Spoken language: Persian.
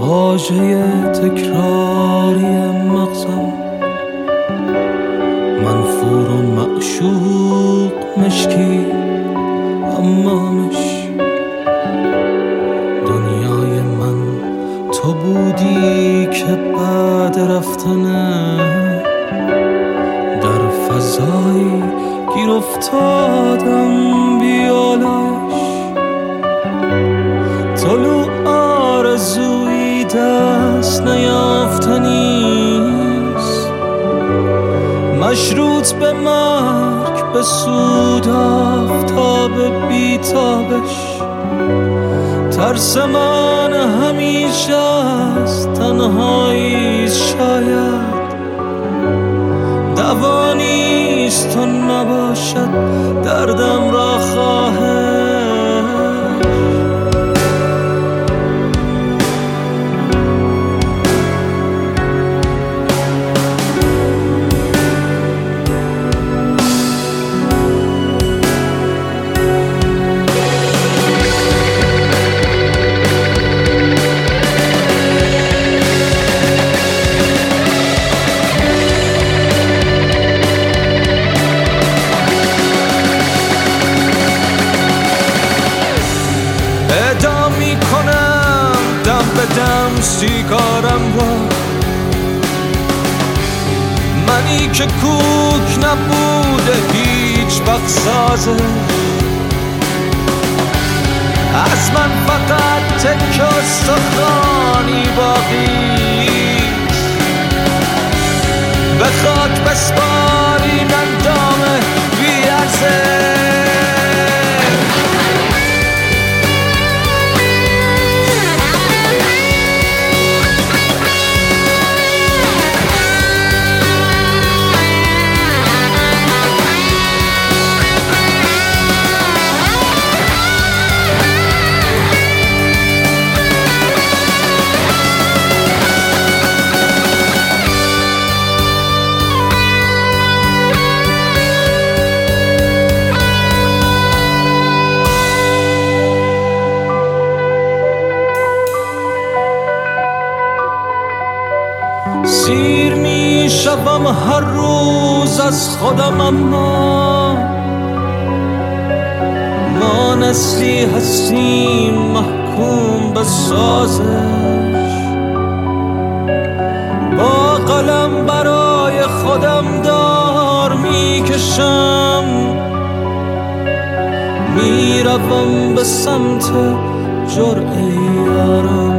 واژه تکراری مغزم، منفور و معشوق مشکی امامش. دنیای من تو بودی که بعد رفتنه در فضایی گیر افتادم بیالش. طلوع آرزوی دست نیافتنیست، مشروط به مرگ به سود آفتاب بیتابش. ترس من همیشه است تنهایی، شاید دوا نیست و نباشد دردم را خواهد. ادام می کنم دم به دم سیگارم را، منی که کوک نبوده هیچ وقت سازه. از من فقط تکه استخوانی باقیست، به خاک بسپارین اندام بی‌ارزش. سیر می شوم هر روز از خودم، اما ما نسلی هستیم محکوم به سازش. با قلم برای خودم دار می کشم، می روم به سمت جرعه یارم.